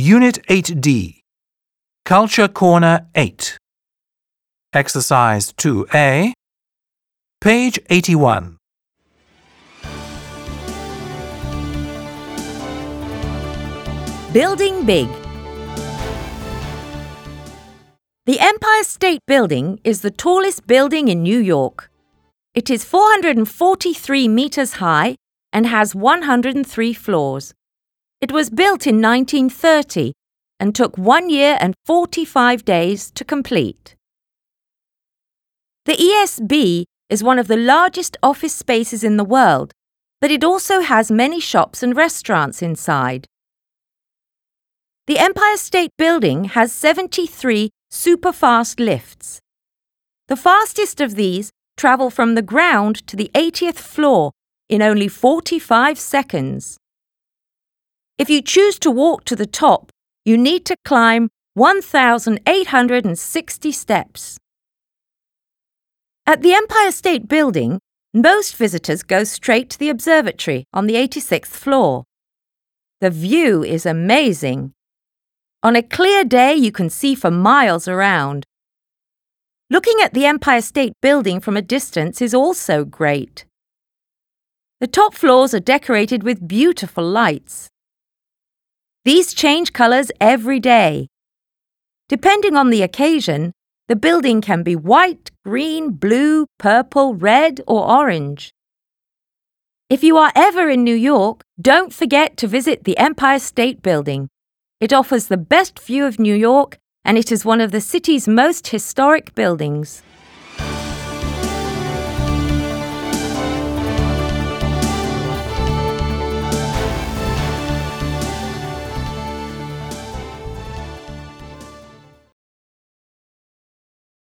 Unit 8D, Culture Corner 8. Exercise 2A, page 81. Building big. The Empire State Building is the tallest building in New York. It is 443 meters high and has 103 floors. It was built in 1930 and took 1 year and 45 days to complete. The ESB is one of the largest office spaces in the world, but it also has many shops and restaurants inside. The Empire State Building has 73 super-fast lifts. The fastest of these travel from the ground to the 80th floor in only 45 seconds. If you choose to walk to the top, you need to climb 1,860 steps. At the Empire State Building, most visitors go straight to the observatory on the 86th floor. The view is amazing. On a clear day, you can see for miles around. Looking at the Empire State Building from a distance is also great. The top floors are decorated with beautiful lights. These change colors every day. Depending on the occasion, the building can be white, green, blue, purple, red, or orange. If you are ever in New York, don't forget to visit the Empire State Building. It offers the best view of New York, and it is one of the city's most historic buildings.